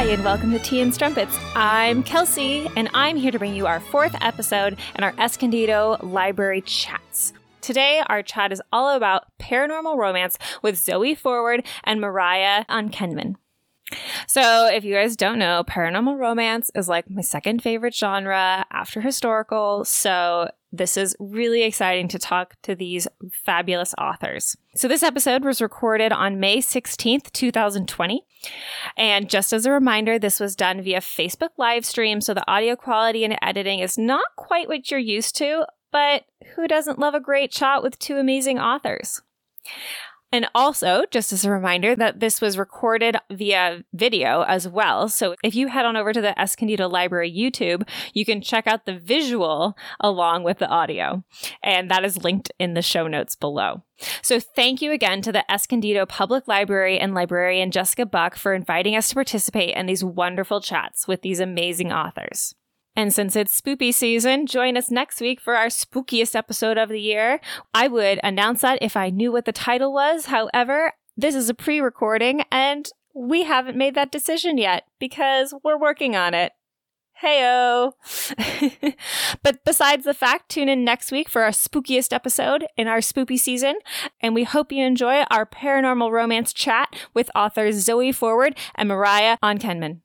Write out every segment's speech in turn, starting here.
everybody, and welcome to Tea and Strumpets. I'm Kelsey, and I'm here to bring you our 4th episode in our Escondido Library Chats. Today, our chat is all about paranormal romance with Zoe Forward and Mariah Onkenman. So, if you guys don't know, paranormal romance is like my second favorite genre after historical, so this is really exciting to talk to these fabulous authors. So this episode was recorded on May 16th, 2020. And just as a reminder, this was done via Facebook live stream, so the audio quality and editing is not quite what you're used to, but who doesn't love a great chat with two amazing authors? And also, just as a reminder, that this was recorded via video as well. So if you head on over to the Escondido Library YouTube, you can check out the visual along with the audio. And that is linked in the show notes below. So thank you again to the Escondido Public Library and librarian Jessica Buck for inviting us to participate in these wonderful chats with these amazing authors. And since it's spoopy season, join us next week for our spookiest episode of the year. I would announce that if I knew what the title was. However, this is a pre-recording and we haven't made that decision yet because we're working on it. Heyo! But besides the fact, tune in next week for our spookiest episode in our spoopy season. And we hope you enjoy our paranormal romance chat with authors Zoe Forward and Mariah Onkenman.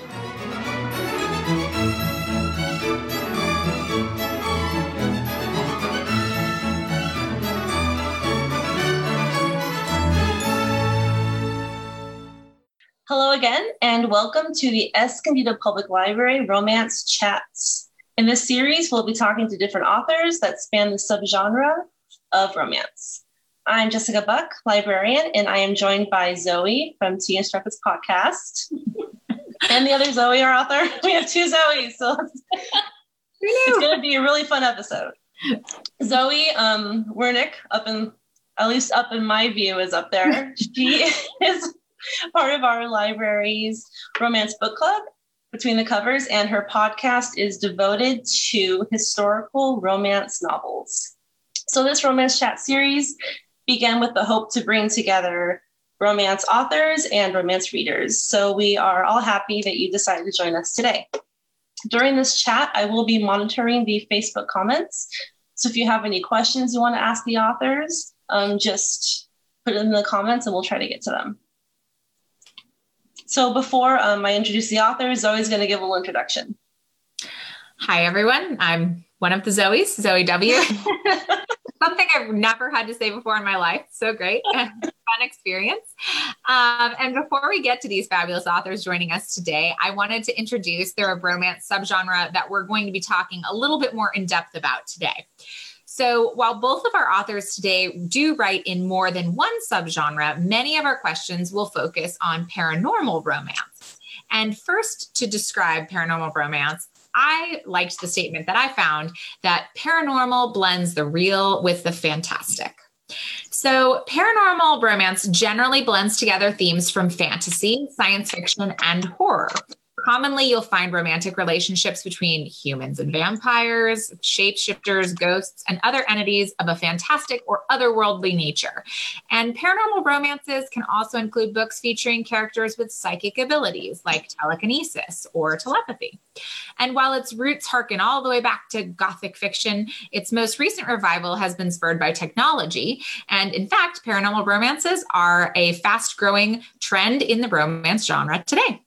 Hello again, and welcome to the Escondido Public Library Romance Chats. In this series, we'll be talking to different authors that span the subgenre of romance. I'm Jessica Buck, librarian, and I am joined by Zoe from Tea and Strumpets podcast. And the other Zoe, our author. We have two Zoes, so it's going to be a really fun episode. Zoe Wernick, at least up in my view, is up there. She is part of our library's romance book club, Between the Covers, and her podcast is devoted to historical romance novels. So this romance chat series began with the hope to bring together romance authors and romance readers. So we are all happy that you decided to join us today. During this chat, I will be monitoring the Facebook comments. So if you have any questions you want to ask the authors, just put it in the comments and we'll try to get to them. So before I introduce the authors, Zoe's going to give a little introduction. Hi, everyone. I'm one of the Zoes, Zoe W. Something I've never had to say before in my life. So great. Fun experience. And before we get to these fabulous authors joining us today, I wanted to introduce their romance subgenre that we're going to be talking a little bit more in depth about today. So while both of our authors today do write in more than one subgenre, many of our questions will focus on paranormal romance. And first, to describe paranormal romance, I liked the statement that I found that paranormal blends the real with the fantastic. So paranormal romance generally blends together themes from fantasy, science fiction, and horror. Commonly, you'll find romantic relationships between humans and vampires, shapeshifters, ghosts, and other entities of a fantastic or otherworldly nature. And paranormal romances can also include books featuring characters with psychic abilities like telekinesis or telepathy. And while its roots harken all the way back to Gothic fiction, its most recent revival has been spurred by technology. And in fact, paranormal romances are a fast-growing trend in the romance genre today.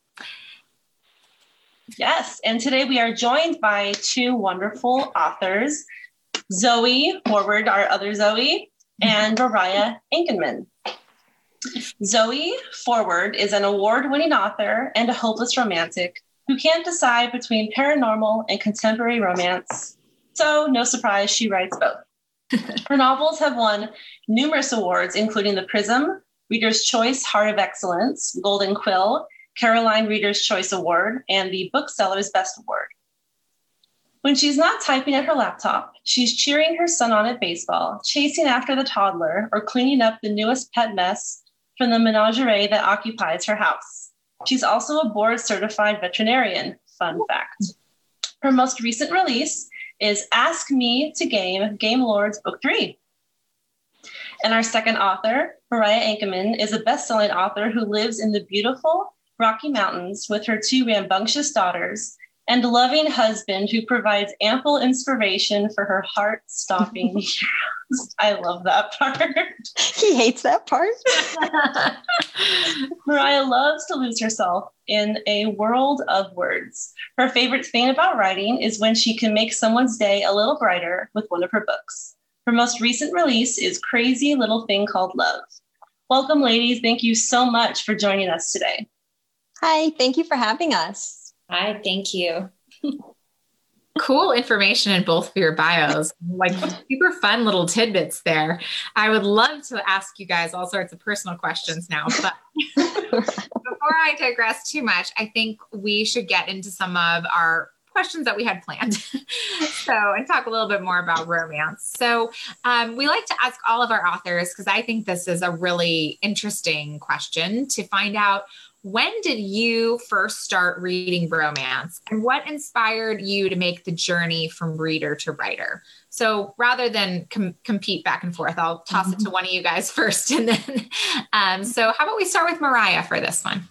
Yes, and today we are joined by two wonderful authors, Zoe Forward, our other Zoe, and Mariah Onkenman. Zoe Forward is an award-winning author and a hopeless romantic who can't decide between paranormal and contemporary romance. So no surprise, she writes both. Her novels have won numerous awards, including the Prism, Reader's Choice Heart of Excellence, Golden Quill, Caroline Reader's Choice Award, and the Bookseller's Best Award. When she's not typing at her laptop, she's cheering her son on at baseball, chasing after the toddler, or cleaning up the newest pet mess from the menagerie that occupies her house. She's also a board-certified veterinarian, fun fact. Her most recent release is Ask Me to Game, Game Lords Book 3. And our second author, Mariah Onkenman, is a best-selling author who lives in the beautiful Rocky Mountains with her 2 rambunctious daughters and loving husband who provides ample inspiration for her heart-stopping years. I love that part. He hates that part. Mariah loves to lose herself in a world of words. Her favorite thing about writing is when she can make someone's day a little brighter with one of her books. Her most recent release is Crazy Little Thing Called Love. Welcome, ladies. Thank you so much for joining us today. Hi, thank you for having us. Hi, thank you. Cool information in both of your bios, like super fun little tidbits there. I would love to ask you guys all sorts of personal questions now, but before I digress too much, I think we should get into some of our questions that we had planned. And talk a little bit more about romance. So we like to ask all of our authors, because I think this is a really interesting question, to find out, when did you first start reading romance and what inspired you to make the journey from reader to writer? So rather than compete back and forth, I'll toss it to one of you guys first. And then, so how about we start with Mariah for this one?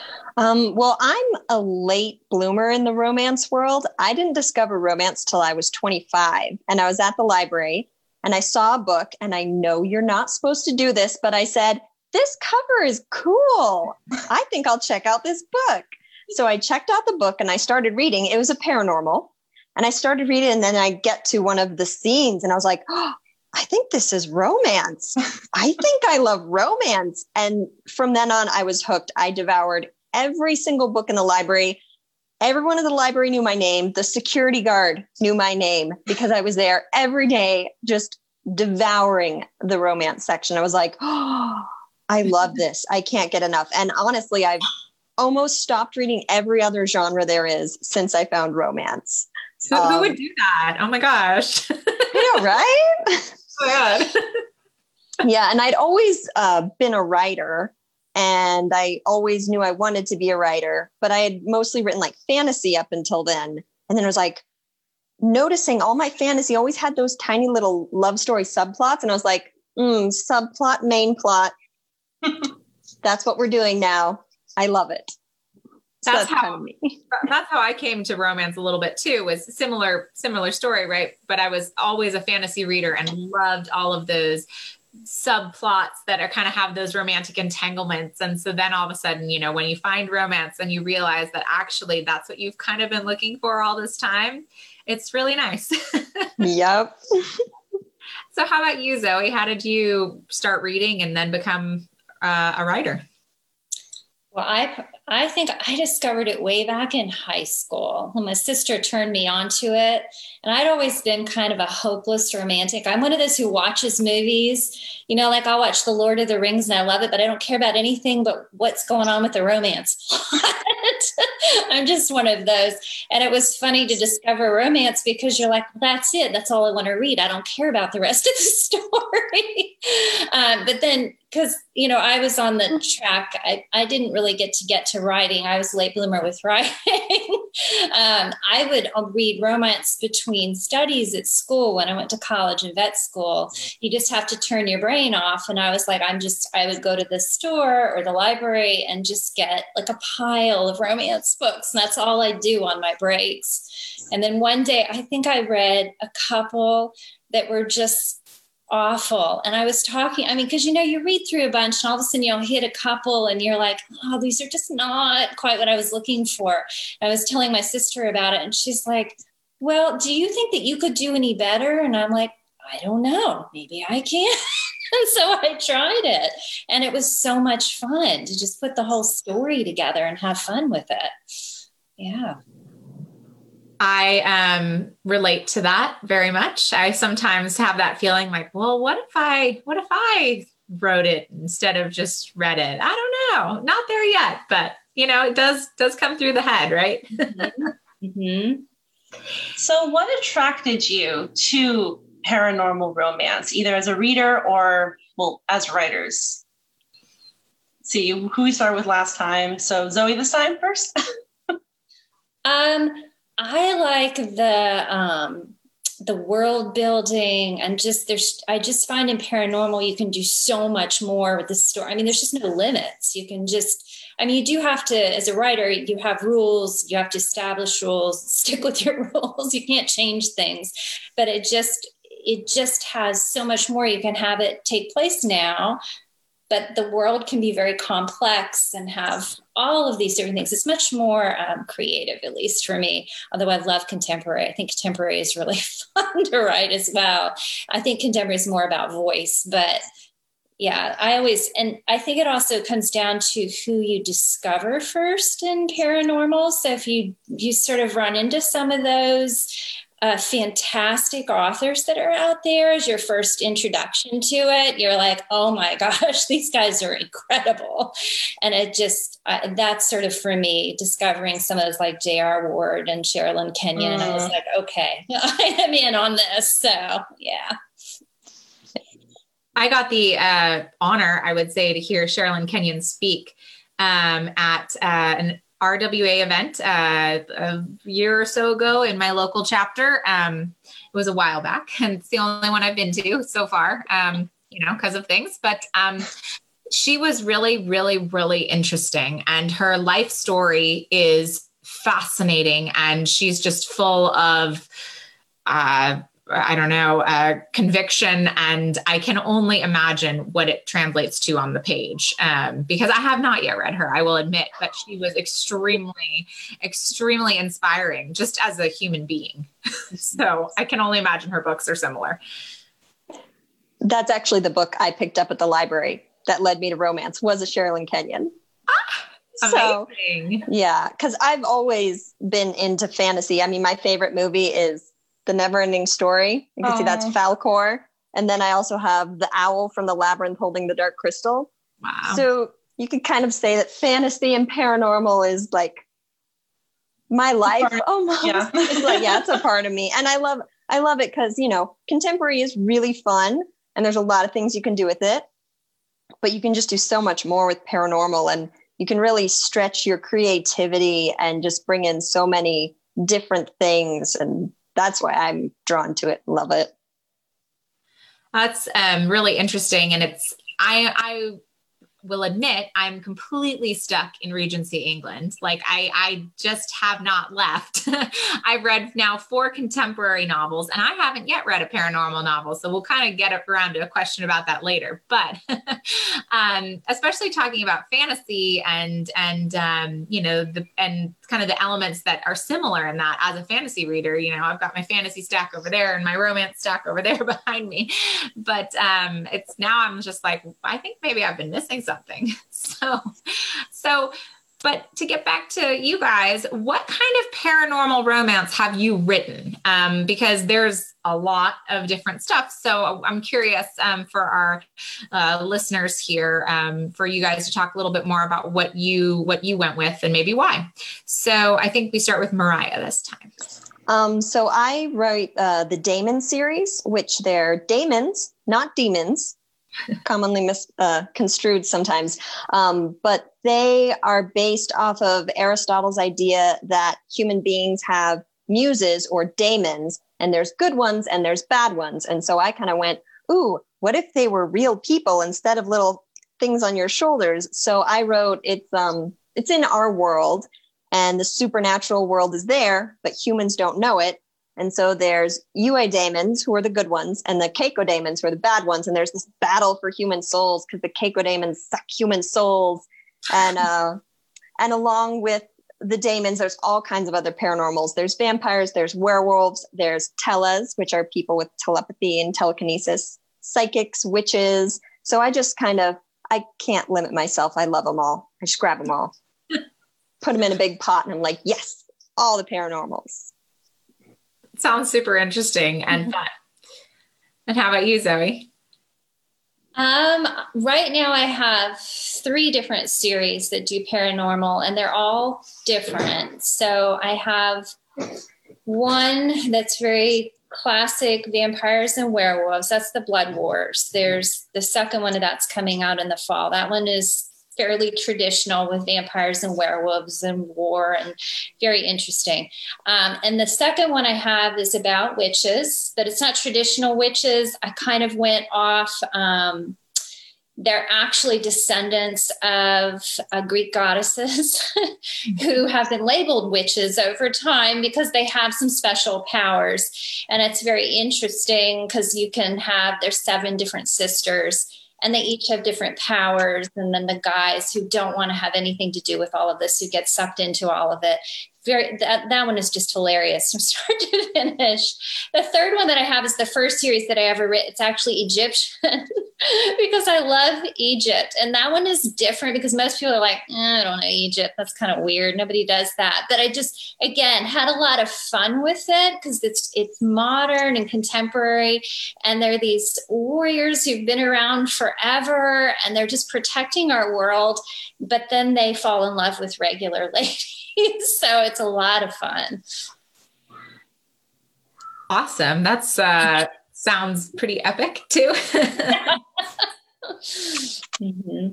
Well, I'm a late bloomer in the romance world. I didn't discover romance till I was 25, and I was at the library and I saw a book, and I know you're not supposed to do this, but I said, this cover is cool. I think I'll check out this book. So I checked out the book and I started reading. It was a paranormal, and I started reading, and then I get to one of the scenes and I was like, oh, I think this is romance. I think I love romance. And from then on, I was hooked. I devoured every single book in the library. Everyone in the library knew my name. The security guard knew my name because I was there every day, just devouring the romance section. I was like, oh, I love this. I can't get enough. And honestly, I've almost stopped reading every other genre there is since I found romance. Who would do that? Oh my gosh. You know, right? Oh my God. Yeah. And I'd always been a writer, and I always knew I wanted to be a writer, but I had mostly written like fantasy up until then. And then it was like noticing all my fantasy always had those tiny little love story subplots. And I was like, subplot, main plot. That's what we're doing now. I love it. So that's how kind of me. That's how I came to romance a little bit too, was a similar story, right? But I was always a fantasy reader and loved all of those subplots that are kind of have those romantic entanglements. And so then all of a sudden, you know, when you find romance and you realize that actually that's what you've kind of been looking for all this time, it's really nice. Yep. So how about you, Zoe? How did you start reading and then become a writer? Well, I think I discovered it way back in high school when my sister turned me onto it. And I'd always been kind of a hopeless romantic. I'm one of those who watches movies, you know, like I'll watch The Lord of the Rings and I love it, but I don't care about anything but what's going on with the romance. I'm just one of those. And it was funny to discover romance because you're like, well, that's it. That's all I want to read. I don't care about the rest of the story. But then, because, you know, I was on the track, I didn't really get to writing. I was a late bloomer with writing. I would read romance between studies at school when I went to college and vet school. You just have to turn your brain off. And I was like, I would go to the store or the library and just get like a pile of romance books. And that's all I do on my breaks. And then one day, I think I read a couple that were just awful. And I was talking, because, you know, you read through a bunch and all of a sudden you'll hit a couple and you're like, oh, these are just not quite what I was looking for. I was telling my sister about it and she's like, well, do you think that you could do any better? And I'm like, I don't know, maybe I can. And so I tried it and it was so much fun to just put the whole story together and have fun with it. Yeah. I relate to that very much. I sometimes have that feeling like, well, what if I wrote it instead of just read it? I don't know, not there yet, but you know, it does come through the head, right? Mm-hmm. Mm-hmm. So what attracted you to paranormal romance, either as a reader or, well, as writers? See who we started with last time. So Zoe, this time first. I like the world building, and I just find in paranormal, you can do so much more with the story. I mean, there's just no limits. You do have to, as a writer, you have rules, you have to establish rules, stick with your rules. You can't change things, but it just has so much more. You can have it take place now, but the world can be very complex and have all of these different things. It's much more creative, at least for me, although I love contemporary. I think contemporary is really fun to write as well. I think contemporary is more about voice, but yeah, and I think it also comes down to who you discover first in paranormal. So if you sort of run into some of those fantastic authors that are out there as your first introduction to it, you're like, oh my gosh, these guys are incredible. And it just, that's sort of for me, discovering some of those like J.R. Ward and Sherilyn Kenyon. And I was like, okay, I am in on this. So yeah. I got the honor, I would say, to hear Sherilyn Kenyon speak at an RWA event a year or so ago in my local chapter. It was a while back, and it's the only one I've been to so far, because of things. But she was really, really, really interesting, and her life story is fascinating, and she's just full of conviction. And I can only imagine what it translates to on the page, because I have not yet read her, I will admit, but she was extremely, extremely inspiring just as a human being. So I can only imagine her books are similar. That's actually the book I picked up at the library that led me to romance, was a Sherilyn Kenyon. Amazing. So, yeah, because I've always been into fantasy. I mean, my favorite movie is The Neverending Story. You can see that's Falkor. And then I also have the owl from The Labyrinth holding the Dark Crystal. Wow. So you could kind of say that fantasy and paranormal is like my life almost. Yeah. It's a part of me. And I love it because, contemporary is really fun and there's a lot of things you can do with it, but you can just do so much more with paranormal, and you can really stretch your creativity and just bring in so many different things. And that's why I'm drawn to it. Love it. That's really interesting. And I will admit I'm completely stuck in Regency England. Like I just have not left. I've read now 4 contemporary novels, and I haven't yet read a paranormal novel. So we'll kind of get around to a question about that later. But especially talking about fantasy and kind of the elements that are similar in that. As a fantasy reader, I've got my fantasy stack over there and my romance stack over there behind me. But it's now I'm just like, I think maybe I've been missing something. But to get back to you guys, what kind of paranormal romance have you written? Because there's a lot of different stuff. So I'm curious for our listeners here, for you guys to talk a little bit more about what you went with and maybe why. So I think we start with Mariah this time. So I wrote the Damon series, which they're daemons, not demons. Commonly misconstrued sometimes, but they are based off of Aristotle's idea that human beings have muses or daemons, and there's good ones and there's bad ones. And so I kind of went, ooh, what if they were real people instead of little things on your shoulders? So I wrote, it's in our world, and the supernatural world is there, but humans don't know it. And so there's eudaemons, who are the good ones, and the cacodaemons, who are the bad ones. And there's this battle for human souls because the cacodaemons suck human souls. And along with the daemons, there's all kinds of other paranormals. There's vampires, there's werewolves, there's tellas, which are people with telepathy and telekinesis, psychics, witches. So I just I can't limit myself. I love them all. I just grab them all, put them in a big pot, and I'm like, yes, all the paranormals. Sounds super interesting and fun. And how about you, Zoe? Right now I have 3 different series that do paranormal, and they're all different. So I have one that's very classic vampires and werewolves. That's the Blood Wars. There's the second one that's coming out in the fall. That one is fairly traditional with vampires and werewolves and war, and very interesting. And the second one I have is about witches, but it's not traditional witches. I kind of went off. They're actually descendants of Greek goddesses who have been labeled witches over time because they have some special powers. And it's very interesting because there's 7 different sisters, and they each have different powers. And then the guys who don't want to have anything to do with all of this, who get sucked into all of it. That one is just hilarious from start to finish. The third one that I have is the first series that I ever read. It's actually Egyptian because I love Egypt. And that one is different because most people are like, I don't know Egypt. That's kind of weird. Nobody does that. But I just, again, had a lot of fun with it because it's modern and contemporary. And they're these warriors who've been around forever and they're just protecting our world. But then they fall in love with regular ladies. So it's a lot of fun. Awesome. That's sounds pretty epic too. Mm-hmm.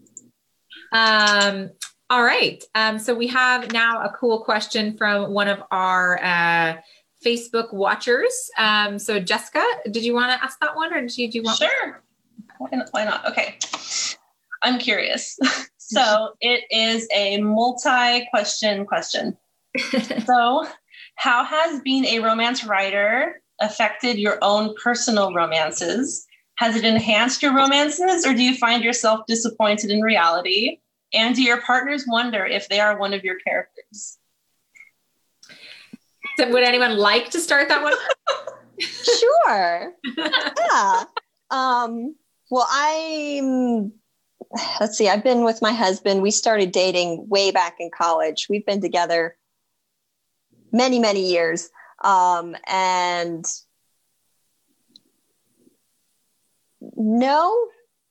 All right. So we have now a cool question from one of our Facebook watchers. So Jessica, did you want to ask that one, or do you want? Sure. Why not? Okay. I'm curious. So it is a multi-question question. So how has being a romance writer affected your own personal romances? Has it enhanced your romances, or do you find yourself disappointed in reality? And do your partners wonder if they are one of your characters? So would anyone like to start that one? Sure. Yeah. Well, let's see, I've been with my husband. We started dating way back in college. We've been together many, many years. And no,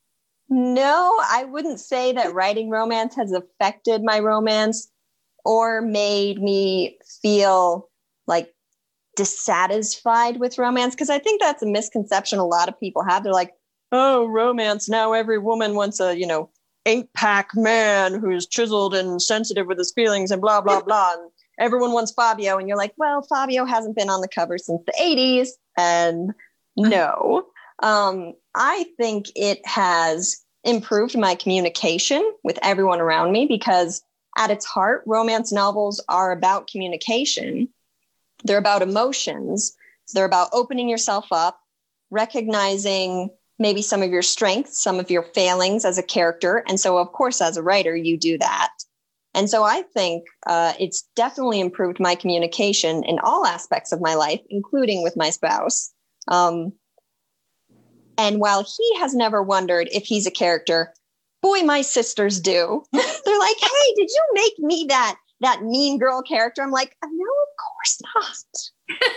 I wouldn't say that writing romance has affected my romance or made me feel like dissatisfied with romance. Because I think that's a misconception a lot of people have. They're like, oh, romance. Now every woman wants a, 8-pack man who's chiseled and sensitive with his feelings and blah, blah, blah. And everyone wants Fabio. And you're like, well, Fabio hasn't been on the cover since the 80s. And no, I think it has improved my communication with everyone around me because at its heart, romance novels are about communication. They're about emotions. They're about opening yourself up, recognizing maybe some of your strengths, some of your failings as a character. And so, of course, as a writer, you do that. And so I think it's definitely improved my communication in all aspects of my life, including with my spouse. And while he has never wondered if he's a character, boy, my sisters do. They're like, hey, did you make me that mean girl character? I'm like, no, of course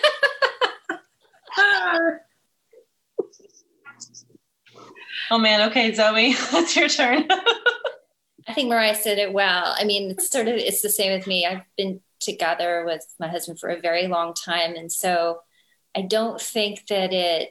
not. Oh man. Okay, Zoe, it's your turn. I think Mariah said it well. I mean, it's the same with me. I've been together with my husband for a very long time. And so I don't think that I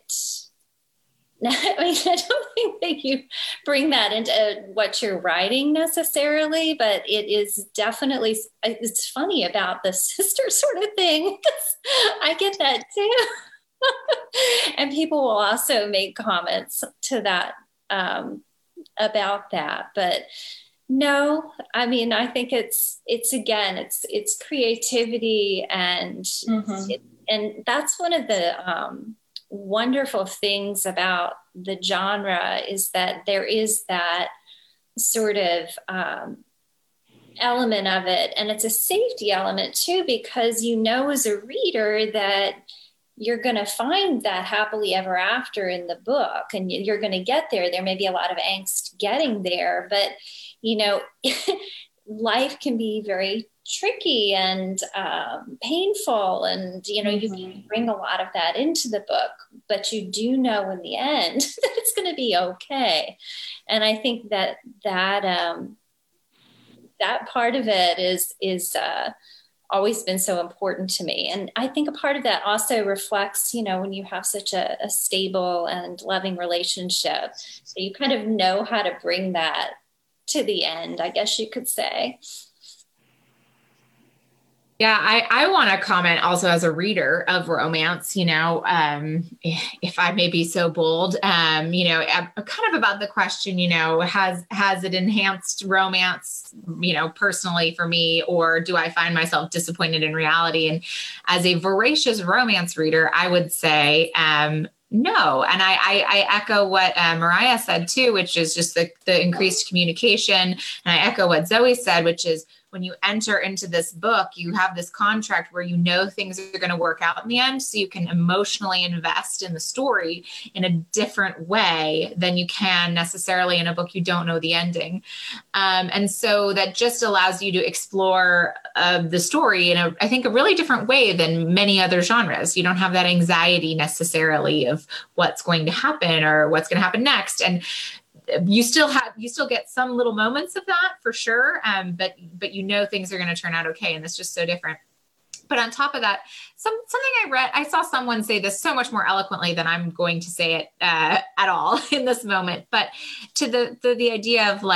don't think that you bring that into what you're writing necessarily, but it is definitely, it's funny about the sister sort of thing. I get that too. And people will also make comments to that, about that, but no, I mean, I think it's creativity and, mm-hmm. And that's one of the, wonderful things about the genre is that there is that sort of, element of it. And it's a safety element too, because as a reader that you're going to find that happily ever after in the book, and you're going to get there. There may be a lot of angst getting there, but life can be very tricky and painful. And, mm-hmm. you can bring a lot of that into the book, but you do know in the end that it's going to be okay. And I think that part of it is always been so important to me. And I think a part of that also reflects, when you have such a stable and loving relationship, so you kind of know how to bring that to the end, I guess you could say. Yeah, I want to comment also as a reader of romance, if I may be so bold, kind of about the question, has it enhanced romance, personally for me, or do I find myself disappointed in reality? And as a voracious romance reader, I would say, no. And I echo what Mariah said too, which is just the increased communication. And I echo what Zoe said, which is, when you enter into this book, you have this contract where things are going to work out in the end, so you can emotionally invest in the story in a different way than you can necessarily in a book you don't know the ending. And so that just allows you to explore the story in I think a really different way than many other genres. You don't have that anxiety necessarily of what's going to happen or what's going to happen next. And you still get some little moments of that for sure. But things are going to turn out okay. And it's just so different. But on top of that, something I read, I saw someone say this so much more eloquently than I'm going to say it at all in this moment. But to the idea of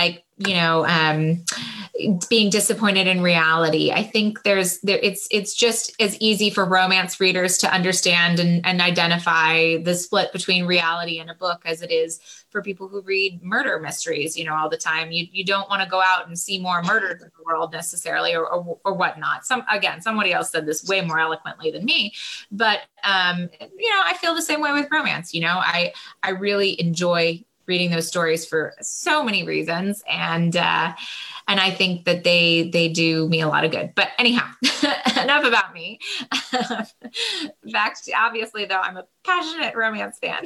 being disappointed in reality, I think it's just as easy for romance readers to understand and identify the split between reality in a book as it is for people who read murder mysteries, all the time. You don't want to go out and see more murders in the world necessarily or whatnot. Somebody else said this way more eloquently than me, but I feel the same way with romance. I really enjoy reading those stories for so many reasons. And I think that they do me a lot of good. But anyhow, enough about me. Back to, obviously, though, I'm a passionate romance fan.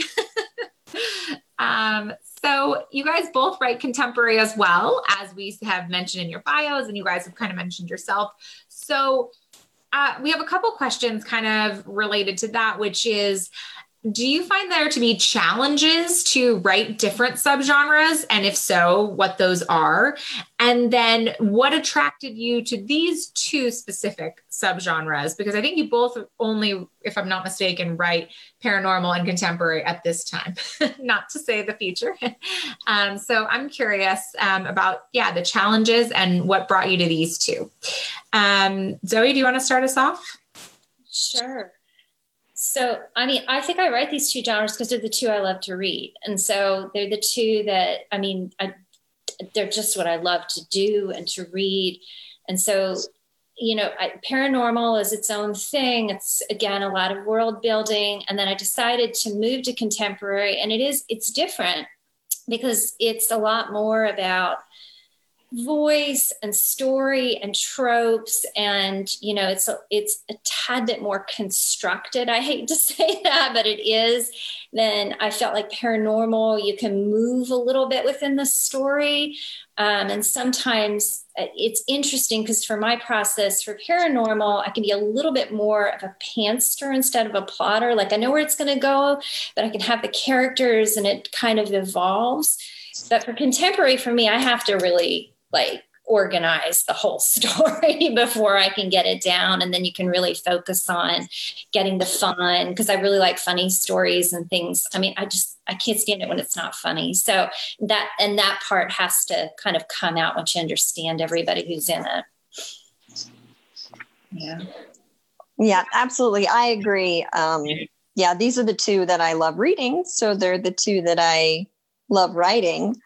So you guys both write contemporary as well, as we have mentioned in your bios, and you guys have kind of mentioned yourself. So we have a couple questions kind of related to that, which is, do you find there to be challenges to write different subgenres? And if so, what those are? And then what attracted you to these two specific subgenres? Because I think you both only, if I'm not mistaken, write paranormal and contemporary at this time, not to say the future. So I'm curious about, the challenges and what brought you to these two. Zoe, do you want to start us off? Sure. So, I think I write these two genres because they're the two I love to read. And so they're the two that, they're just what I love to do and to read. And so, paranormal is its own thing. It's, again, a lot of world building. And then I decided to move to contemporary, and it's different because it's a lot more about voice and story and tropes, and it's a tad bit more constructed. I hate to say that, but it is. Then I felt like paranormal, you can move a little bit within the story, and sometimes it's interesting because for my process for paranormal, I can be a little bit more of a pantser instead of a plotter. Like, I know where it's going to go, but I can have the characters and it kind of evolves. But for contemporary, for me, I have to really organize the whole story before I can get it down. And then you can really focus on getting the fun, because I really like funny stories and things. I can't stand it when it's not funny. So that part has to kind of come out once you understand everybody who's in it. Yeah, absolutely. I agree. These are the two that I love reading. So they're the two that I love writing.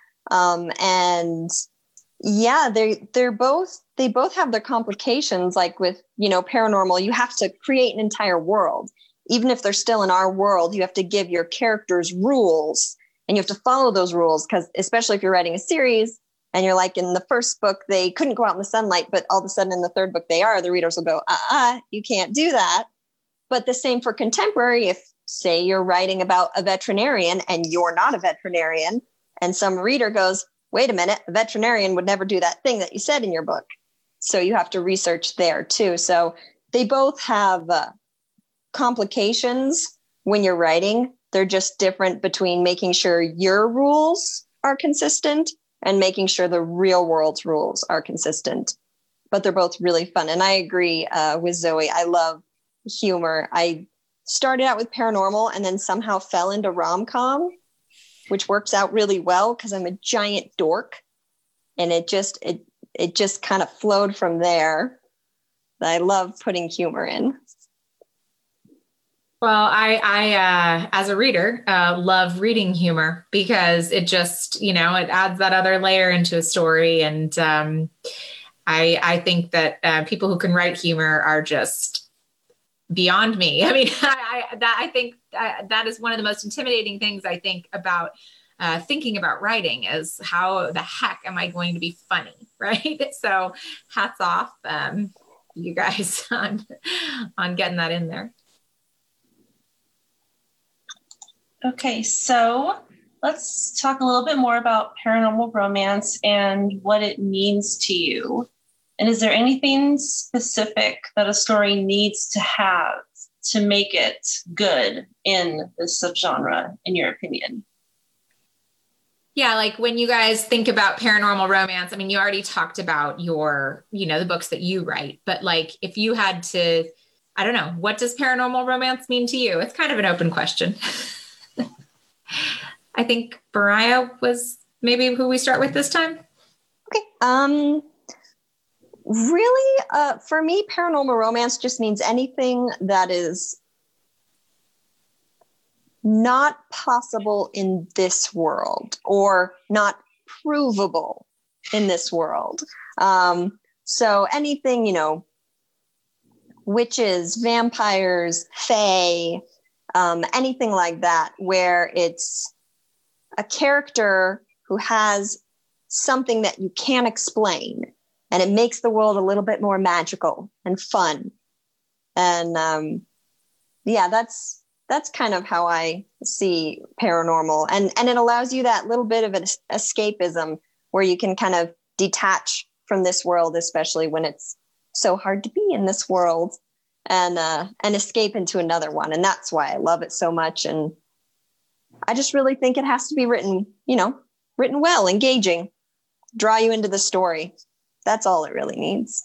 They both have their complications. Like with, paranormal, you have to create an entire world. Even if they're still in our world, you have to give your characters rules and you have to follow those rules. Because especially if you're writing a series and you're like, in the first book, they couldn't go out in the sunlight, but all of a sudden in the third book they are, the readers will go, you can't do that. But the same for contemporary. If, say, you're writing about a veterinarian and you're not a veterinarian, and some reader goes, wait a minute, a veterinarian would never do that thing that you said in your book. So you have to research there too. So they both have complications when you're writing. They're just different between making sure your rules are consistent and making sure the real world's rules are consistent. But they're both really fun. And I agree with Zoe. I love humor. I started out with paranormal and then somehow fell into rom-com, which works out really well because I'm a giant dork and it just kind of flowed from there. I love putting humor in. Well, I as a reader, love reading humor because it just, it adds that other layer into a story. And I think that people who can write humor are just beyond me. I mean, I think that is one of the most intimidating things I think about thinking about writing is how the heck am I going to be funny, right? So hats off, you guys on getting that in there. Okay, so let's talk a little bit more about paranormal romance and what it means to you. And is there anything specific that a story needs to have to make it good in this subgenre, in your opinion? Yeah, like when you guys think about paranormal romance, I mean, you already talked about your, the books that you write, but like if you had to, I don't know, what does paranormal romance mean to you? It's kind of an open question. I think Mariah was maybe who we start with this time. Okay. Really, for me, paranormal romance just means anything that is not possible in this world or not provable in this world. So anything, witches, vampires, fae, anything like that, where it's a character who has something that you can't explain, and it makes the world a little bit more magical and fun. And that's kind of how I see paranormal, and it allows you that little bit of an escapism where you can kind of detach from this world, especially when it's so hard to be in this world. And escape into another one. And that's why I love it so much. And I just really think it has to be written well, engaging, draw you into the story. That's all it really needs.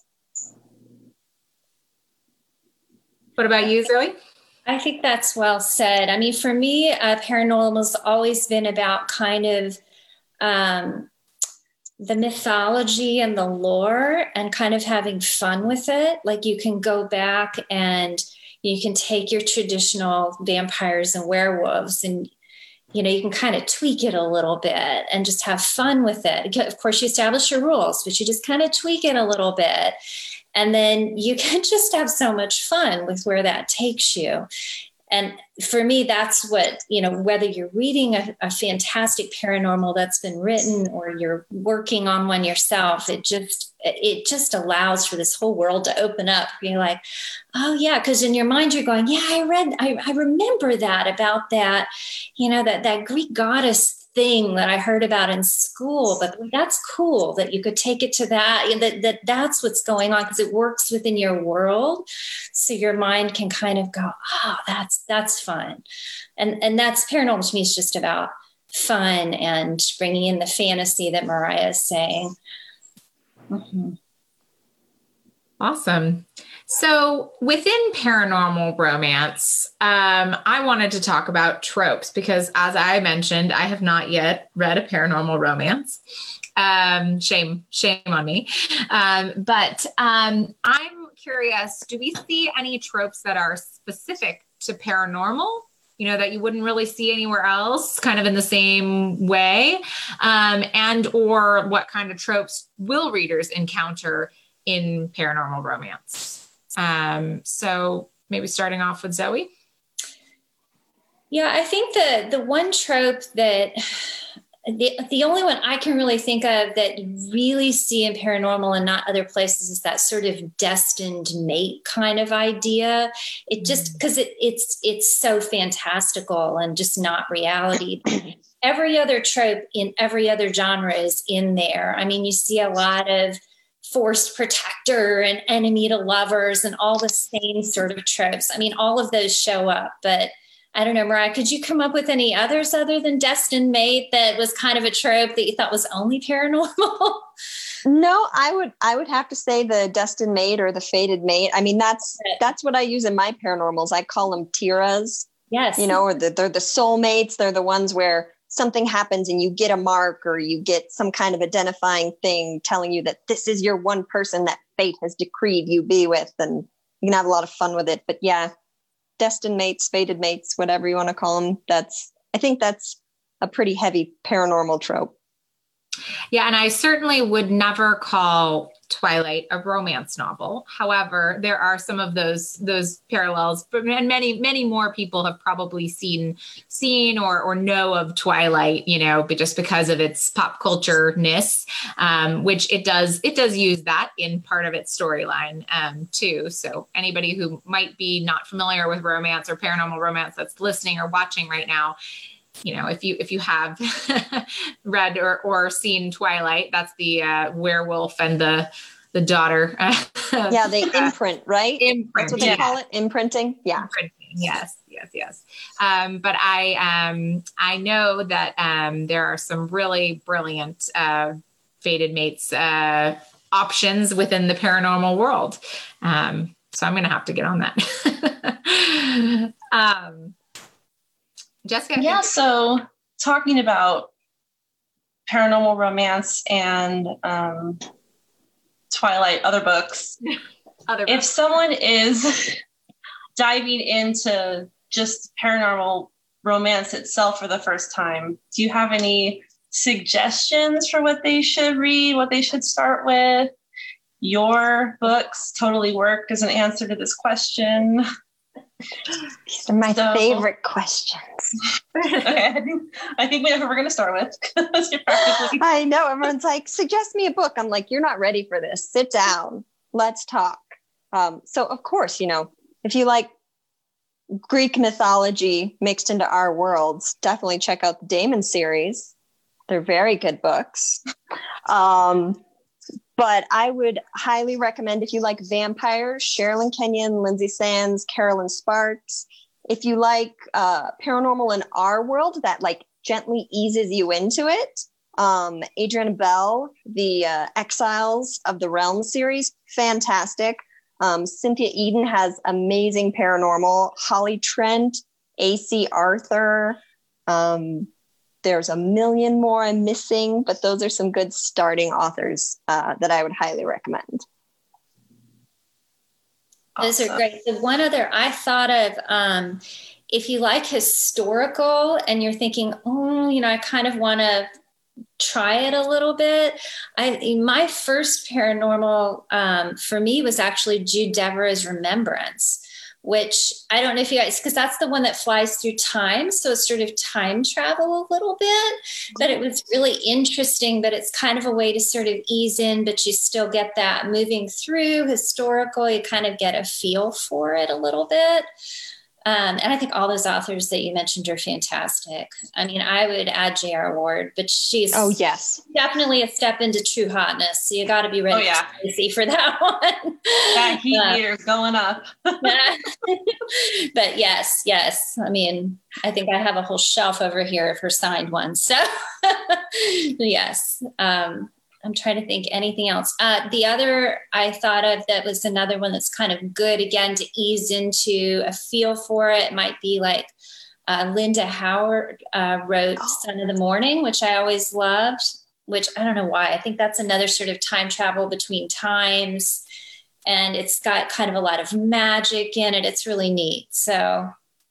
What about you, Zoe? I think that's well said. I mean, for me, paranormal has always been about kind of the mythology and the lore and kind of having fun with it. Like you can go back and you can take your traditional vampires and werewolves and, you can kind of tweak it a little bit and just have fun with it. Of course, you establish your rules, but you just kind of tweak it a little bit. And then you can just have so much fun with where that takes you. And for me, that's what, whether you're reading a fantastic paranormal that's been written or you're working on one yourself, it just allows for this whole world to open up. You're like, oh yeah. Cause in your mind, you're going, yeah, I remember that about that, that Greek goddess thing that I heard about in school, but that's cool that you could take it to that's what's going on because it works within your world. So your mind can kind of go, oh, that's fun. And that's paranormal to me is just about fun and bringing in the fantasy that Mariah is saying. Mm-hmm. Awesome. So within paranormal romance, I wanted to talk about tropes because as I mentioned, I have not yet read a paranormal romance. Shame on me. But I'm curious, do we see any tropes that are specific to paranormal, that you wouldn't really see anywhere else kind of in the same way? And or what kind of tropes will readers encounter in paranormal romance? So maybe starting off with Zoe. Yeah, I think the one trope that the only one I can really think of that you really see in paranormal and not other places is that sort of destined mate kind of idea. It just because it's so fantastical and just not reality. Every other trope in every other genre is in there. I mean, you see a lot of forced protector and enemy to lovers and all the same sort of tropes. I mean, all of those show up, but I don't know, Mariah, could you come up with any others other than destined mate that was kind of a trope that you thought was only paranormal? No, I would have to say the destined mate or the fated mate. I mean, that's what I use in my paranormals. I call them tiras. Yes. Or they're the soulmates. They're the ones where something happens and you get a mark or you get some kind of identifying thing telling you that this is your one person that fate has decreed you be with, and you can have a lot of fun with it. But yeah, destined mates, fated mates, whatever you want to call them. I think that's a pretty heavy paranormal trope. Yeah, and I certainly would never call Twilight a romance novel. However, there are some of those parallels, and many more people have probably seen or know of Twilight, but just because of its pop culture-ness, which it does use that in part of its storyline too. So anybody who might be not familiar with romance or paranormal romance that's listening or watching right now, if you have read or seen Twilight, that's the werewolf and the daughter. Yeah, they imprint, right? Imprint. That's what they call it, imprinting. Yeah. Imprinting. Yes. But I know that there are some really brilliant fated mates options within the paranormal world. So I'm going to have to get on that. Jessica? Yeah, so talking about paranormal romance and Twilight, other books. If someone is diving into just paranormal romance itself for the first time, do you have any suggestions for what they should read, what they should start with? Your books totally work as an answer to this question. These are my favorite questions. Okay, I think we know who we're going to start with. I know. Everyone's like, suggest me a book. I'm like, you're not ready for this. Sit down. Let's talk. So, of course, if you like Greek mythology mixed into our worlds, definitely check out the Damon series. They're very good books. But I would highly recommend, if you like vampires, Sherilyn Kenyon, Lindsay Sands, Carolyn Sparks. If you like paranormal in our world, that like gently eases you into it. Adriana Bell, the Exiles of the Realm series, fantastic. Cynthia Eden has amazing paranormal. Holly Trent, A.C. Arthur. There's a million more I'm missing, but those are some good starting authors that I would highly recommend. Those are great. The one other I thought of, if you like historical and you're thinking, I kind of want to try it a little bit. My first paranormal for me was actually Jude Devereux's Remembrance, which I don't know if you guys, because that's the one that flies through time. So it's sort of time travel a little bit, but it was really interesting that it's kind of a way to sort of ease in, but you still get that moving through historical. You kind of get a feel for it a little bit. And I think all those authors that you mentioned are fantastic. I mean, I would add J.R. Ward, but she's definitely a step into true hotness. So you got to be ready for that one. That heat meter's going up. But yes. I mean, I think I have a whole shelf over here of her signed ones. So yes. I'm trying to think anything else. The other I thought of that was another one that's kind of good, again, to ease into a feel for it. Might be like Linda Howard wrote Son of the Morning, which I always loved, which I don't know why. I think that's another sort of time travel between times. And it's got kind of a lot of magic in it. It's really neat. So,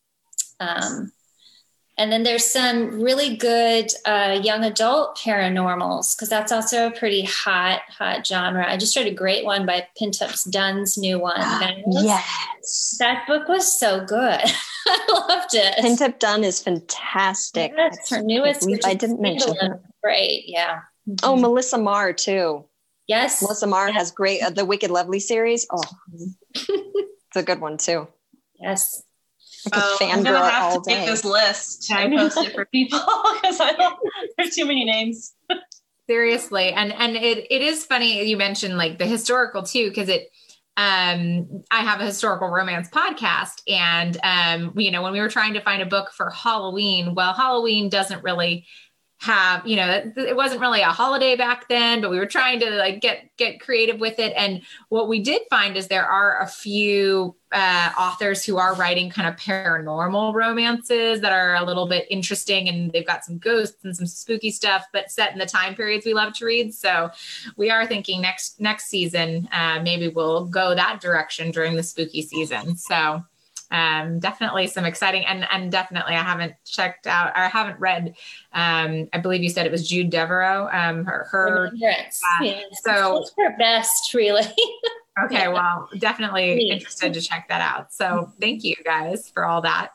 and then there's some really good young adult paranormals, because that's also a pretty hot genre. I just read a great one by Pintups Dunn's new one. Yes. That book was so good. I loved it. Pintup Dunn is fantastic. That's her newest. I didn't mention her. Great, yeah. Mm-hmm. Oh, Melissa Marr, too. Yes. Melissa Marr has great, the Wicked Lovely series. Oh, it's a good one, too. Yes. I'm gonna have to take this list and post it for people because there's too many names. Seriously, and it is funny you mentioned like the historical too, because I have a historical romance podcast, and when we were trying to find a book for Halloween, well, Halloween doesn't really have, it wasn't really a holiday back then, but we were trying to like get creative with it. And what we did find is there are a few authors who are writing kind of paranormal romances that are a little bit interesting, and they've got some ghosts and some spooky stuff, but set in the time periods we love to read. So we are thinking next season, maybe we'll go that direction during the spooky season. So definitely some exciting, and definitely I haven't checked out, or I haven't read, I believe you said it was Jude Devereaux, her yes. So it's her best, really. Okay. Well, definitely interested to check that out. So thank you guys for all that.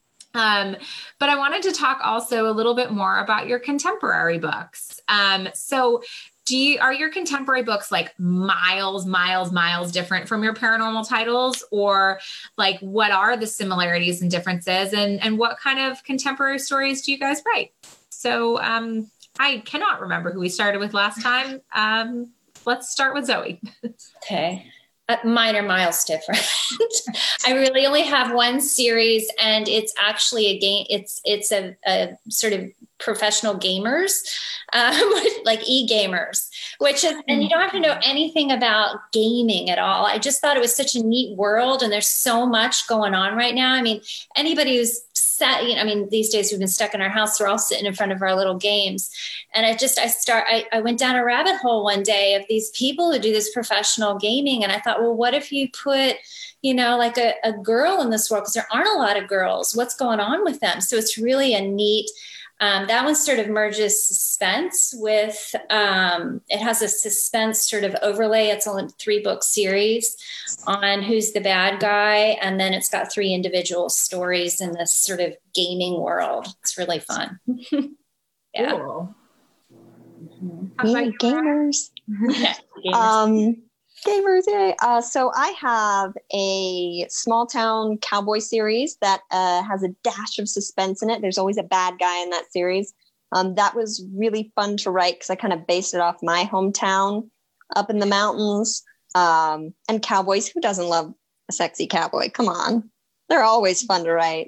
But I wanted to talk also a little bit more about your contemporary books. So are your contemporary books like miles different from your paranormal titles, or like what are the similarities and differences, and what kind of contemporary stories do you guys write? So I cannot remember who we started with last time. Let's start with Zoe. Okay. Mine are miles different. I really only have one series, and it's actually a game. It's a sort of professional gamers, like e-gamers, which is, and you don't have to know anything about gaming at all. I just thought it was such a neat world, and there's so much going on right now. I mean, anybody who's these days we've been stuck in our house, we're all sitting in front of our little games. And I went down a rabbit hole one day of these people who do this professional gaming. And I thought, well, what if you put, like a girl in this world? Because there aren't a lot of girls. What's going on with them? So it's really a neat, that one sort of merges suspense with, it has a suspense sort of overlay. It's only a 3-book series on who's the bad guy. And then it's got 3 individual stories in this sort of gaming world. It's really fun. Yeah. Cool. Gamers. Yeah, Gamers, yay. So I have a small town cowboy series that has a dash of suspense in it. There's always a bad guy in that series. That was really fun to write because I kind of based it off my hometown up in the mountains. And cowboys, who doesn't love a sexy cowboy? Come on. They're always fun to write.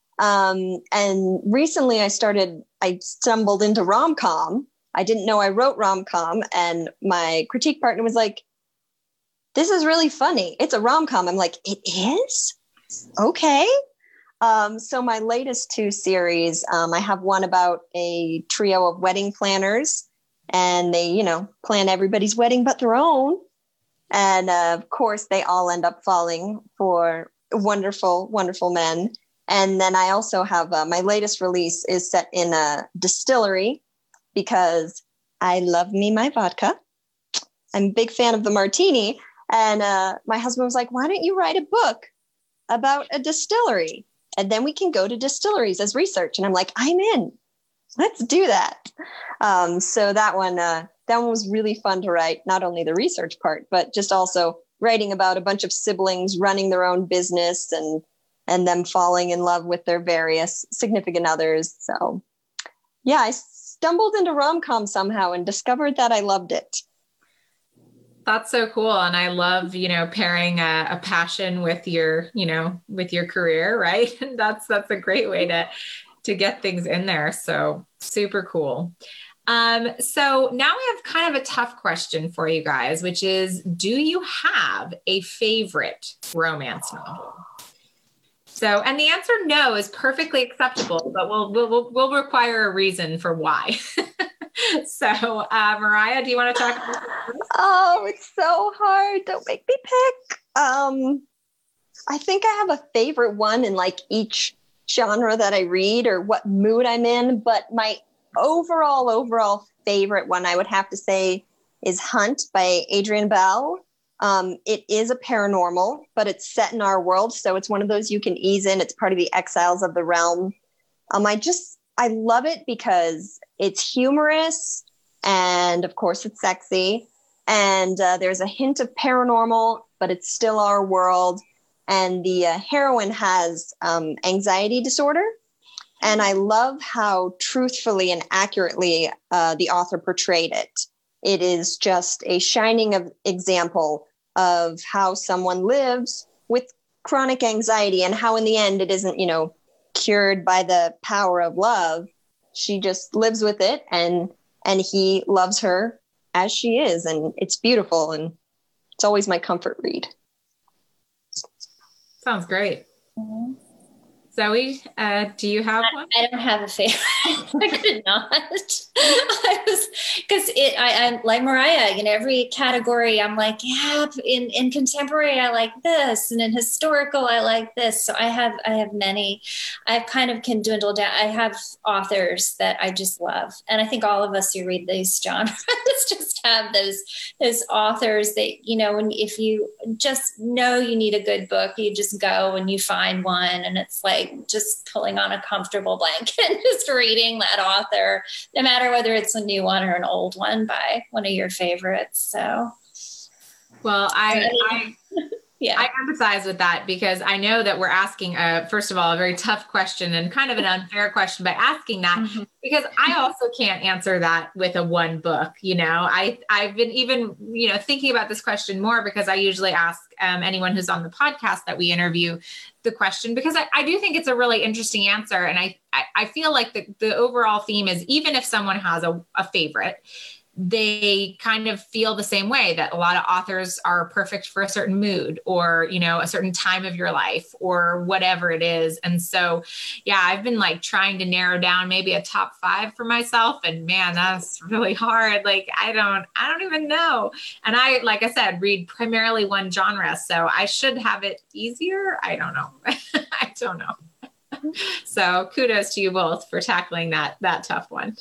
And recently I stumbled into rom-com. I didn't know I wrote rom-com, and my critique partner was like, this is really funny. It's a rom-com. I'm like, it is? Okay. So my latest 2 series, I have one about a trio of wedding planners, and they, plan everybody's wedding but their own. And of course, they all end up falling for wonderful, wonderful men. And then I also have my latest release is set in a distillery because I love me my vodka. I'm a big fan of the martini. And my husband was like, why don't you write a book about a distillery? And then we can go to distilleries as research. And I'm like, I'm in. Let's do that. So that one was really fun to write, not only the research part, but just also writing about a bunch of siblings running their own business and them falling in love with their various significant others. So yeah, I stumbled into rom-com somehow and discovered that I loved it. That's so cool. And I love, pairing a passion with your career, right? That's a great way to get things in there. So super cool. So now we have kind of a tough question for you guys, which is, do you have a favorite romance novel? So, and the answer no is perfectly acceptable, but we'll require a reason for why. So, Mariah, do you want to talk about this? Oh, it's so hard. Don't make me pick. I think I have a favorite one in like each genre that I read or what mood I'm in, but my overall favorite one I would have to say is Hunt by Adrienne Bell. It is a paranormal, but it's set in our world. So it's one of those you can ease in. It's part of the Exiles of the Realm. I love it because it's humorous and of course it's sexy. And there's a hint of paranormal, but it's still our world. And the heroine has anxiety disorder. And I love how truthfully and accurately the author portrayed it. It is just a shining example of how someone lives with chronic anxiety and how in the end it isn't, cured by the power of love. she just lives with it, and he loves her as she is, and it's beautiful, and it's always my comfort read. Sounds great. Zoe, do you have one? I don't have a favorite. I could not. I'm like Mariah, in every category, I'm like, yeah, in contemporary, I like this. And in historical, I like this. So I have many. I've kind of can dwindle down. I have authors that I just love. And I think all of us who read these genres just have those authors that, if you just know you need a good book, you just go and you find one, and it's like just pulling on a comfortable blanket and just reading that author, no matter whether it's a new one or an old one by one of your favorites. So, well, I empathize with that, because I know that we're asking, first of all, a very tough question and kind of an unfair question by asking that, because I also can't answer that with a one book. I've been even, thinking about this question more, because I usually ask anyone who's on the podcast that we interview the question, because I do think it's a really interesting answer. And I feel like the overall theme is, even if someone has a favorite, they kind of feel the same way, that a lot of authors are perfect for a certain mood, or, a certain time of your life, or whatever it is. And so, yeah, I've been like trying to narrow down maybe a top 5 for myself. And man, that's really hard. Like, I don't even know. And like I said, read primarily one genre. So I should have it easier. I don't know. I don't know. So kudos to you both for tackling that tough one.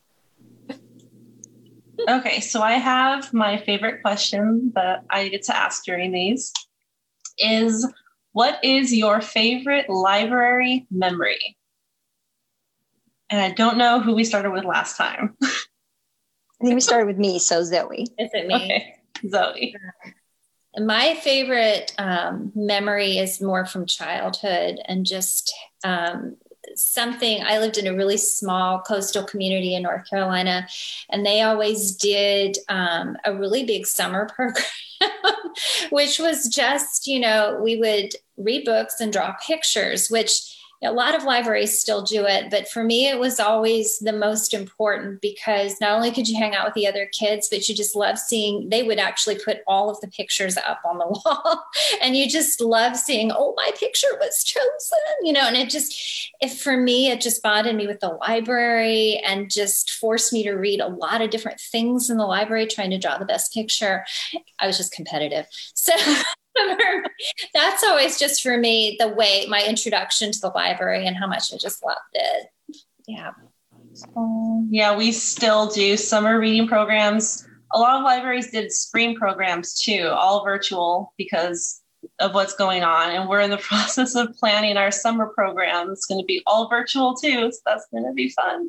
Okay, so I have my favorite question that I get to ask during these is, what is your favorite library memory? And I don't know who we started with last time. I think we started with me, so Zoe. Is it me? Okay, Zoe. My favorite memory is more from childhood, and just something. I lived in a really small coastal community in North Carolina, and they always did a really big summer program, which was just, we would read books and draw pictures, which a lot of libraries still do it. But for me, it was always the most important, because not only could you hang out with the other kids, but you just love seeing, they would actually put all of the pictures up on the wall. And you just love seeing, oh, my picture was chosen, and for me, it just bonded me with the library and just forced me to read a lot of different things in the library, trying to draw the best picture. I was just competitive. So that's always just for me, the way, my introduction to the library and how much I just loved it. Yeah. Yeah, we still do summer reading programs. A lot of libraries did spring programs too, all virtual because of what's going on. And we're in the process of planning our summer program. It's going to be all virtual too, so that's going to be fun.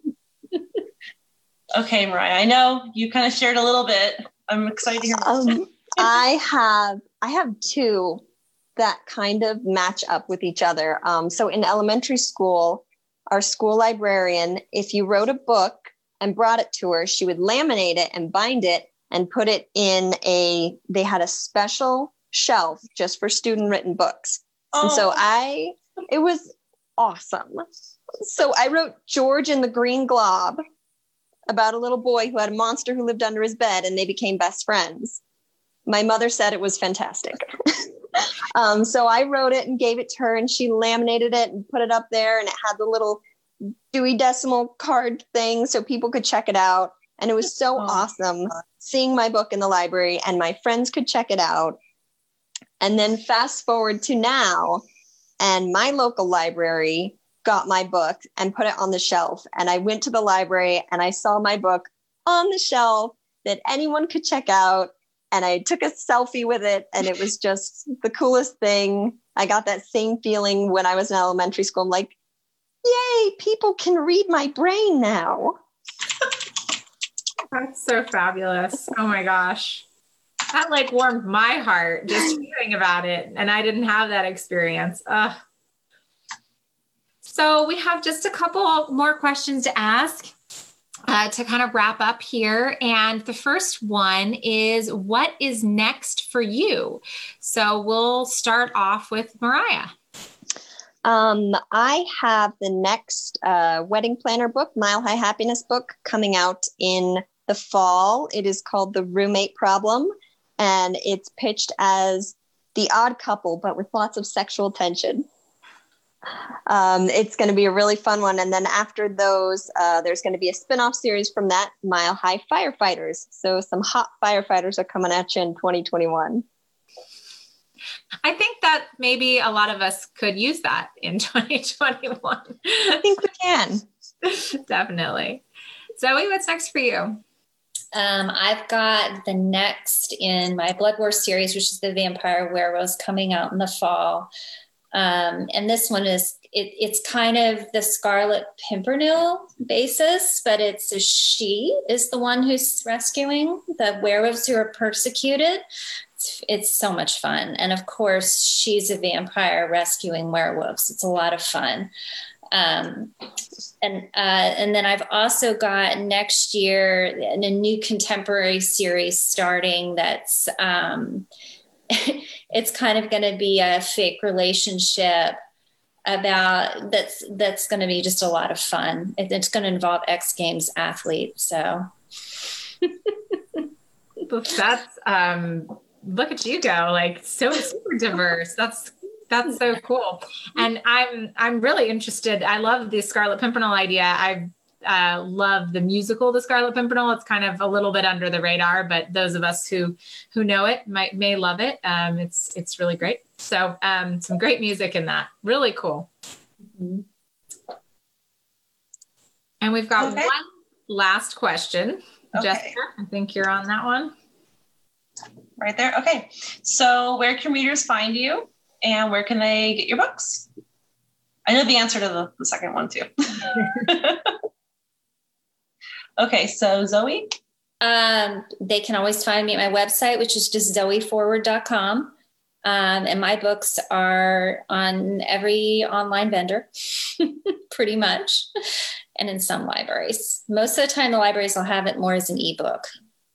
Okay, Mariah, I know you kind of shared a little bit. I'm excited to hear. I have 2 that kind of match up with each other. So in elementary school, our school librarian, if you wrote a book and brought it to her, she would laminate it and bind it and put it in they had a special shelf just for student written books. Oh. And so it was awesome. So I wrote George and the Green Glob, about a little boy who had a monster who lived under his bed, and they became best friends. My mother said it was fantastic. So I wrote it and gave it to her, and she laminated it and put it up there, and it had the little Dewey Decimal card thing so people could check it out. And it was so awesome seeing my book in the library, and my friends could check it out. And then fast forward to now, and my local library got my book and put it on the shelf. And I went to the library and I saw my book on the shelf that anyone could check out. And I took a selfie with it, and it was just the coolest thing. I got that same feeling when I was in elementary school. I'm like, yay, people can read my brain now. That's so fabulous. Oh my gosh. That warmed my heart just hearing about it. And I didn't have that experience. So we have just a couple more questions to ask. To kind of wrap up here. And the first one is, what is next for you? So we'll start off with Mariah. I have the next wedding planner book, Mile High Happiness book, coming out in the fall. It is called The Roommate Problem, and it's pitched as The Odd Couple, but with lots of sexual tension. It's going to be a really fun one. And then after those, there's going to be a spin-off series from that, Mile High Firefighters. So some hot firefighters are coming at you in 2021. I think that maybe a lot of us could use that in 2021. I think we can. Definitely. Zoe, what's next for you? I've got the next in my Blood War series, which is the Vampire Werewolves, coming out in the fall. And this one it's kind of the Scarlet Pimpernel basis, but she is the one who's rescuing the werewolves who are persecuted. It's so much fun. And of course, she's a vampire rescuing werewolves. It's a lot of fun. And then I've also got next year a new contemporary series starting that's it's kind of going to be a fake relationship about that's going to be just a lot of fun. It's going to involve X Games athletes. So that's look at you go, like so super diverse. That's so cool. And I'm really interested. I love the Scarlet Pimpernel idea. I love the musical, The Scarlet Pimpernel. It's kind of a little bit under the radar, but those of us who know it may love it. It's really great. So some great music in that. Really cool. Mm-hmm. And we've got one last question. Okay. Jessica, I think you're on that one. Right there. Okay. So where can readers find you and where can they get your books? I know the answer to the second one too. Okay. So Zoe? They can always find me at my website, which is just zoeforward.com. And my books are on every online vendor, pretty much, and in some libraries. Most of the time, the libraries will have it more as an ebook.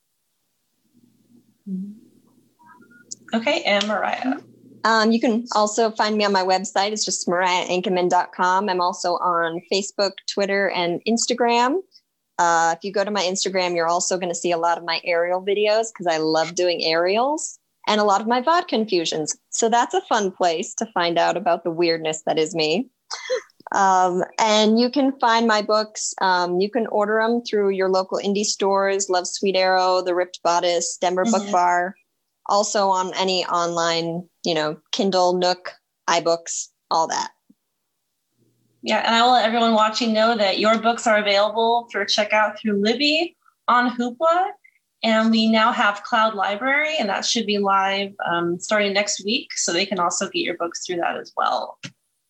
Okay, and Mariah? You can also find me on my website. It's just mariahankeman.com. I'm also on Facebook, Twitter, and Instagram. If you go to my Instagram, you're also going to see a lot of my aerial videos because I love doing aerials and a lot of my vodka infusions. So that's a fun place to find out about the weirdness that is me. And you can find my books. You can order them through your local indie stores, Love Sweet Arrow, The Ripped Bodice, Denver Book Bar. Also on any online, Kindle, Nook, iBooks, all that. Yeah, and I will let everyone watching know that your books are available for checkout through Libby on Hoopla. And we now have Cloud Library, and that should be live starting next week. So they can also get your books through that as well.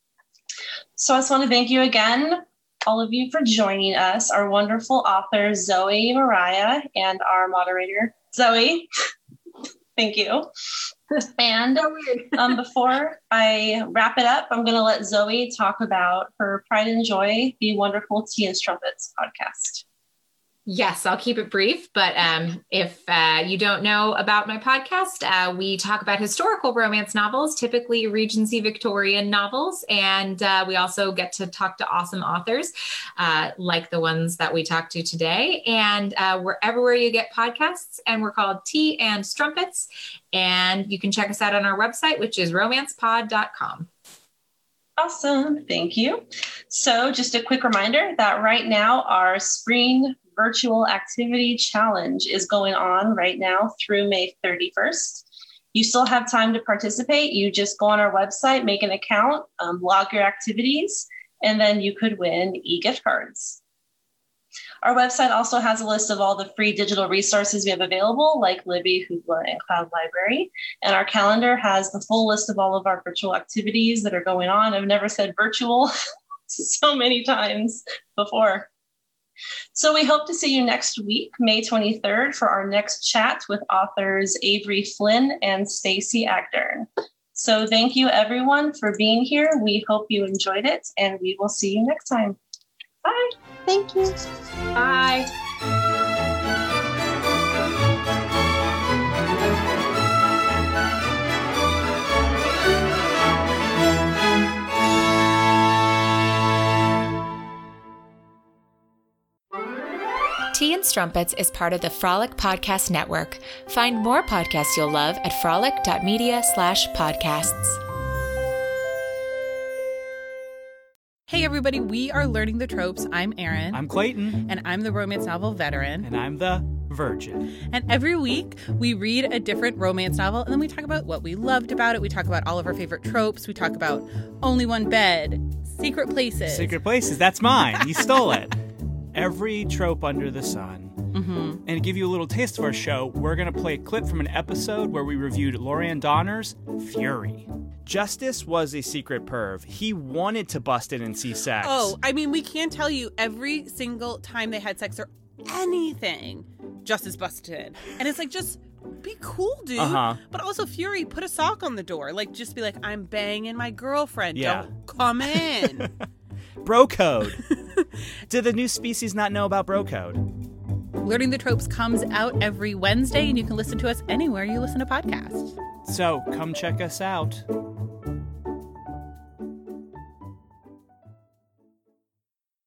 So I just want to thank you again, all of you, for joining us, our wonderful authors, Zoe, Mariah, and our moderator, Zoe. Thank you. And before I wrap it up, I'm going to let Zoe talk about her Pride and Joy, the Wonderful Tea and Strumpets podcast. Yes, I'll keep it brief. But if you don't know about my podcast, we talk about historical romance novels, typically Regency Victorian novels. And we also get to talk to awesome authors like the ones that we talked to today. And we're everywhere you get podcasts. And we're called Tea and Strumpets. And you can check us out on our website, which is romancepod.com. Awesome. Thank you. So just a quick reminder that right now our spring virtual activity challenge is going on right now through May 31st. You still have time to participate. You just go on our website, make an account, log your activities, and then you could win e-gift cards. Our website also has a list of all the free digital resources we have available, like Libby, Hoopla, and Cloud Library. And our calendar has the full list of all of our virtual activities that are going on. I've never said virtual so many times before. So we hope to see you next week, May 23rd, for our next chat with authors Avery Flynn and Stacey Agdern. So thank you, everyone, for being here. We hope you enjoyed it, and we will see you next time. Bye. Thank you. Bye. Tea and Strumpets is part of the Frolic Podcast Network. Find more podcasts you'll love at frolic.media/podcasts. Hey everybody, we are Learning the Tropes. I'm Erin. I'm Clayton. And I'm the romance novel veteran. And I'm the virgin. And every week we read a different romance novel and then we talk about what we loved about it. We talk about all of our favorite tropes. We talk about Only One Bed, Secret Places. Secret Places, that's mine. You stole it. Every trope under the sun. Mm-hmm. And to give you a little taste of our show, we're going to play a clip from an episode where we reviewed Lorianne Donner's Fury. Justice was a secret perv. He wanted to bust in and see sex. Oh, I mean, we can't tell you every single time they had sex or anything, Justice busted in. And it's like, just be cool, dude. Uh-huh. But also, Fury, put a sock on the door. Like, just be like, I'm banging my girlfriend. Yeah. Don't come in. Bro code. Did the new species not know about bro code? Learning the Tropes comes out every Wednesday, and you can listen to us anywhere you listen to podcasts. So come check us out.